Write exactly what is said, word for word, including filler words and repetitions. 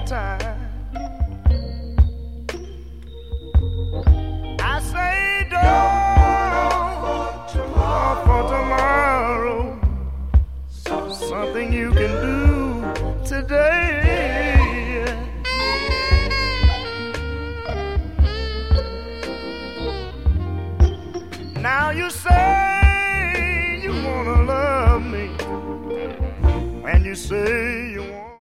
time. I say don't tomorrow for tomorrow. Something you can do today. Now you say you wanna love me, and you say you want